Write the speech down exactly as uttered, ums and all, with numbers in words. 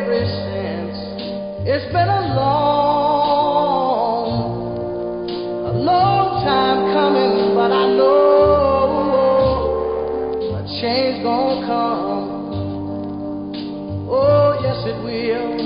ever since. It's been a long, a long time coming, but I know a change gonna come. Oh, yes it will.